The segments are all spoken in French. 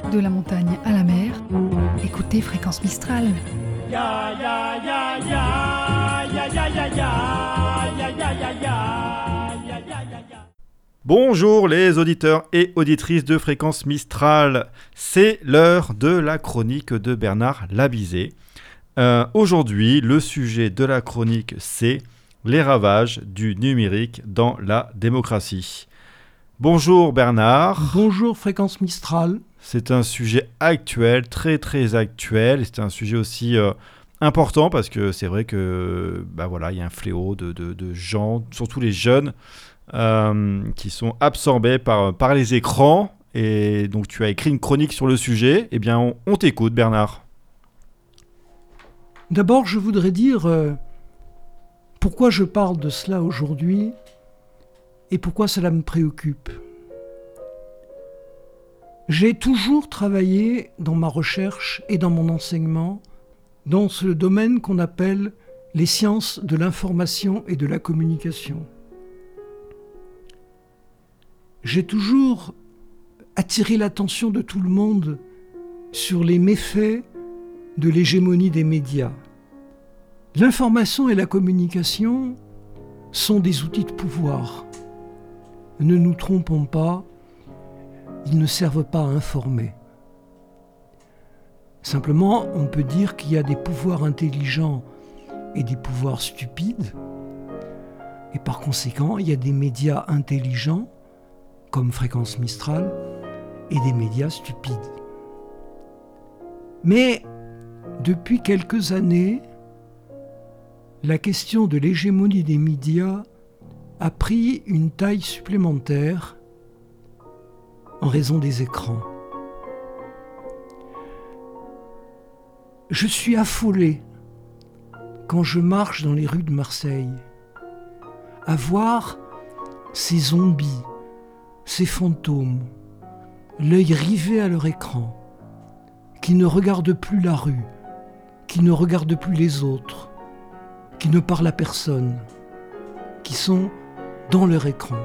De la montagne à la mer, écoutez Fréquence Mistral. Ya ya ya ya ya ya ya ya ya ya ya ya ya ya. Bonjour les auditeurs et auditrices de Fréquence Mistral, c'est l'heure de la chronique de Bernard Labizé. Aujourd'hui, le sujet de la chronique, c'est les ravages du numérique dans la démocratie. Bonjour Bernard. Bonjour Fréquence Mistral. C'est un sujet actuel, très très actuel. C'est un sujet aussi important parce que c'est vrai que il y a un fléau de gens, surtout les jeunes, qui sont absorbés par les écrans. Et donc tu as écrit une chronique sur le sujet. Eh bien, on t'écoute Bernard. D'abord, je voudrais dire pourquoi je parle de cela aujourd'hui et pourquoi cela me préoccupe. J'ai toujours travaillé dans ma recherche et dans mon enseignement dans ce domaine qu'on appelle les sciences de l'information et de la communication. J'ai toujours attiré l'attention de tout le monde sur les méfaits de l'hégémonie des médias. L'information et la communication sont des outils de pouvoir. Ne nous trompons pas, ils ne servent pas à informer. Simplement, on peut dire qu'il y a des pouvoirs intelligents et des pouvoirs stupides. Et par conséquent, il y a des médias intelligents, comme Fréquence Mistral, et des médias stupides. Mais, depuis quelques années, la question de l'hégémonie des médias a pris une taille supplémentaire en raison des écrans. Je suis affolé quand je marche dans les rues de Marseille à voir ces zombies, ces fantômes, l'œil rivé à leur écran, qui ne regardent plus la rue, qui ne regardent plus les autres, qui ne parlent à personne, qui sont dans leur écran.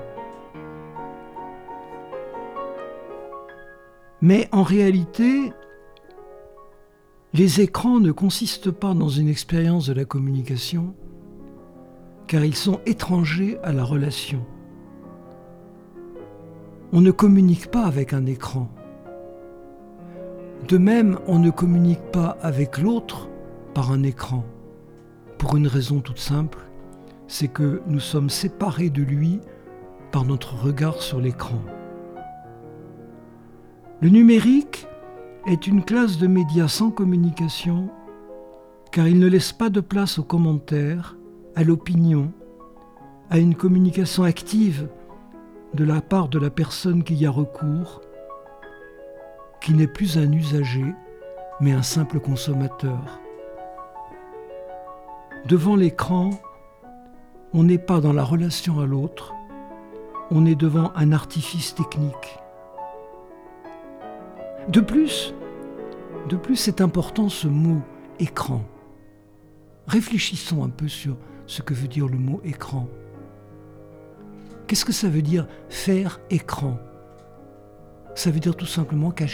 Mais en réalité, les écrans ne consistent pas dans une expérience de la communication, car ils sont étrangers à la relation. On ne communique pas avec un écran. De même, on ne communique pas avec l'autre par un écran, pour une raison toute simple, c'est que nous sommes séparés de lui par notre regard sur l'écran. Le numérique est une classe de médias sans communication, car il ne laisse pas de place aux commentaires, à l'opinion, à une communication active de la part de la personne qui y a recours, qui n'est plus un usager, mais un simple consommateur. Devant l'écran, on n'est pas dans la relation à l'autre, on est devant un artifice technique. De plus, c'est important ce mot « écran ». Réfléchissons un peu sur ce que veut dire le mot « écran ». Qu'est-ce que ça veut dire « faire écran » ? Ça veut dire tout simplement « cacher ».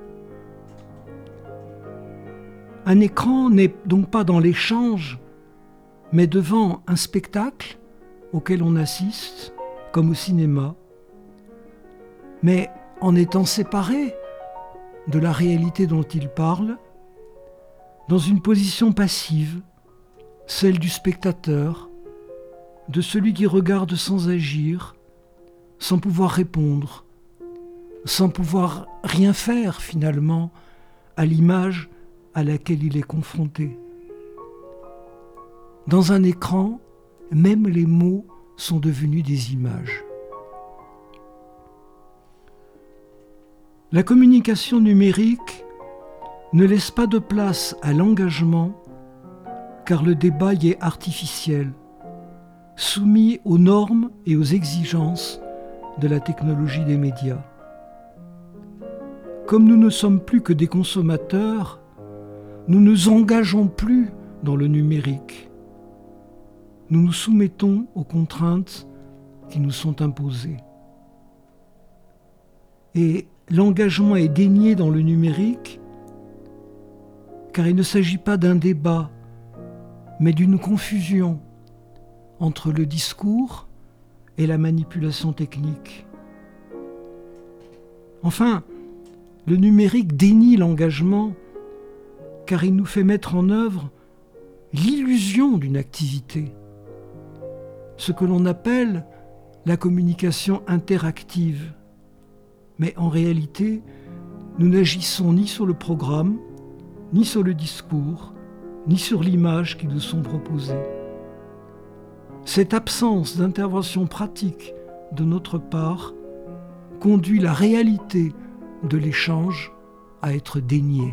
Un écran n'est donc pas dans l'échange, mais devant un spectacle auquel on assiste, comme au cinéma, mais en étant séparé de la réalité dont il parle, dans une position passive, celle du spectateur, de celui qui regarde sans agir, sans pouvoir répondre, sans pouvoir rien faire finalement à l'image à laquelle il est confronté. Dans un écran, même les mots sont devenus des images. La communication numérique ne laisse pas de place à l'engagement, car le débat y est artificiel, soumis aux normes et aux exigences de la technologie des médias. Comme nous ne sommes plus que des consommateurs, nous ne nous engageons plus dans le numérique. Nous nous soumettons aux contraintes qui nous sont imposées. Et l'engagement est dénié dans le numérique, car il ne s'agit pas d'un débat, mais d'une confusion entre le discours et la manipulation technique. Enfin, le numérique dénie l'engagement, car il nous fait mettre en œuvre l'illusion d'une activité, ce que l'on appelle la communication interactive. Mais en réalité, nous n'agissons ni sur le programme, ni sur le discours, ni sur l'image qui nous sont proposées. Cette absence d'intervention pratique de notre part conduit la réalité de l'échange à être déniée.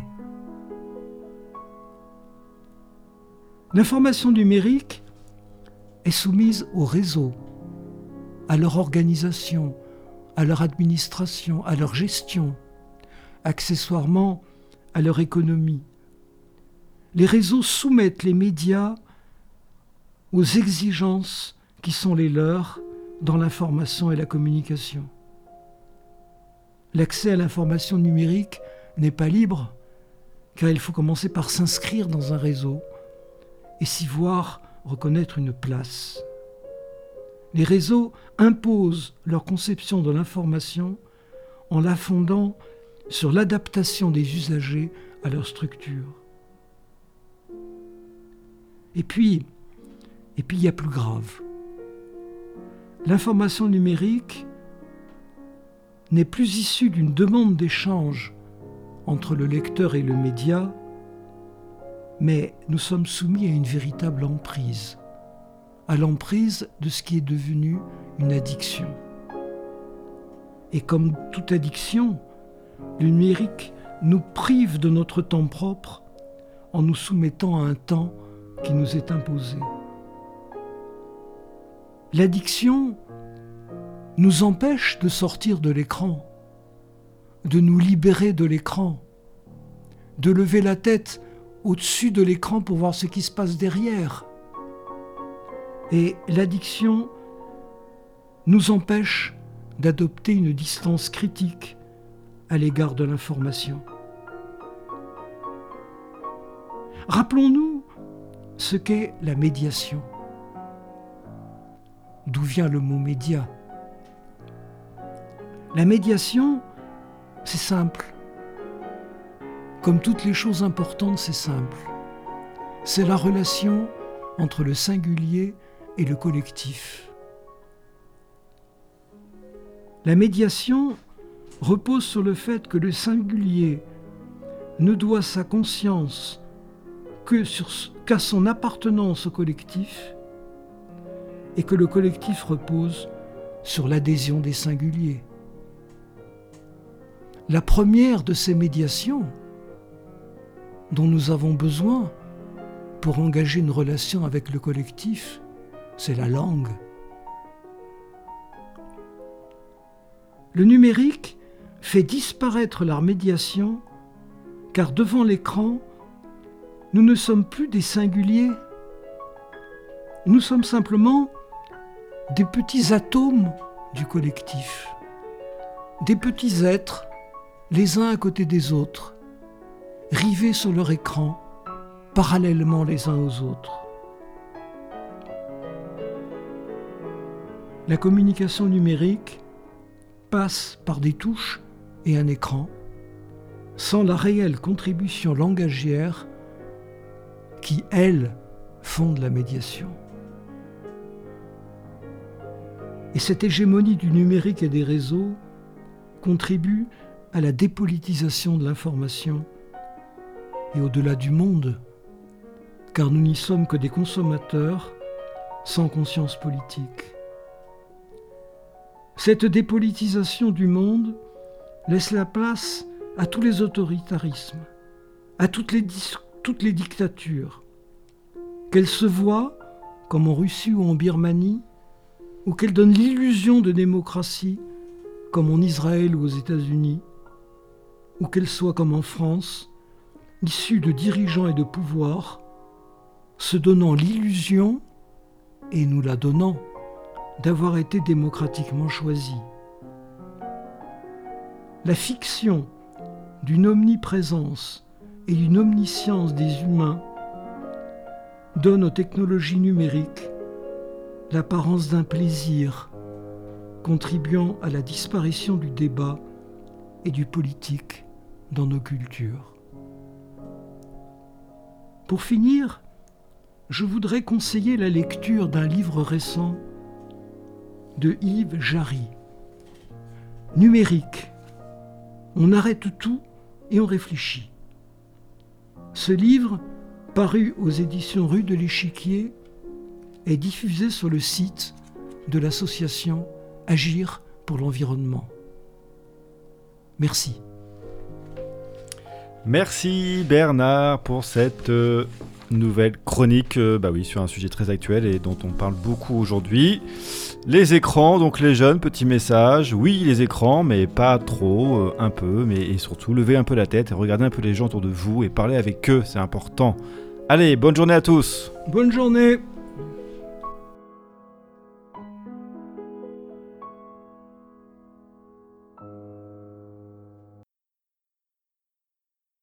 L'information numérique est soumise aux réseaux, à leur organisation, à leur administration, à leur gestion, accessoirement à leur économie. Les réseaux soumettent les médias aux exigences qui sont les leurs dans l'information et la communication. L'accès à l'information numérique n'est pas libre, car il faut commencer par s'inscrire dans un réseau et s'y voir reconnaître une place. Les réseaux imposent leur conception de l'information en la fondant sur l'adaptation des usagers à leur structure. Et puis, il y a plus grave. L'information numérique n'est plus issue d'une demande d'échange entre le lecteur et le média, mais nous sommes soumis à une véritable emprise, à l'emprise de ce qui est devenu une addiction. Et comme toute addiction, le numérique nous prive de notre temps propre en nous soumettant à un temps qui nous est imposé. L'addiction nous empêche de sortir de l'écran, de nous libérer de l'écran, de lever la tête au-dessus de l'écran pour voir ce qui se passe derrière. Et l'addiction nous empêche d'adopter une distance critique à l'égard de l'information. Rappelons-nous ce qu'est la médiation. D'où vient le mot média ? La médiation, c'est simple. Comme toutes les choses importantes, c'est simple. C'est la relation entre le singulier et le collectif. La médiation repose sur le fait que le singulier ne doit sa conscience qu'à son appartenance au collectif et que le collectif repose sur l'adhésion des singuliers. La première de ces médiations dont nous avons besoin pour engager une relation avec le collectif, c'est la langue. Le numérique fait disparaître la médiation car devant l'écran, nous ne sommes plus des singuliers. Nous sommes simplement des petits atomes du collectif, des petits êtres, les uns à côté des autres, rivés sur leur écran, parallèlement les uns aux autres. La communication numérique passe par des touches et un écran, sans la réelle contribution langagière qui, elle, fonde la médiation. Et cette hégémonie du numérique et des réseaux contribue à la dépolitisation de l'information et au-delà du monde, car nous n'y sommes que des consommateurs sans conscience politique. Cette dépolitisation du monde laisse la place à tous les autoritarismes, à toutes les dictatures, qu'elles se voient, comme en Russie ou en Birmanie, ou qu'elles donnent l'illusion de démocratie, comme en Israël ou aux États-Unis, ou qu'elles soient comme en France, issues de dirigeants et de pouvoirs, se donnant l'illusion, et nous la donnant, d'avoir été démocratiquement choisis. La fiction d'une omniprésence et d'une omniscience des humains donne aux technologies numériques l'apparence d'un plaisir, contribuant à la disparition du débat et du politique dans nos cultures. Pour finir, je voudrais conseiller la lecture d'un livre récent de Yves Jarry. Numérique. On arrête tout et on réfléchit. Ce livre, paru aux éditions Rue de l'Échiquier, est diffusé sur le site de l'association Agir pour l'environnement. Merci. Merci Bernard pour cette nouvelle chronique sur un sujet très actuel et dont on parle beaucoup aujourd'hui. Les écrans, donc les jeunes, petit message. Oui, les écrans, mais pas trop, un peu, et surtout, levez un peu la tête et regardez un peu les gens autour de vous et parlez avec eux, c'est important. Allez, bonne journée à tous. Bonne journée.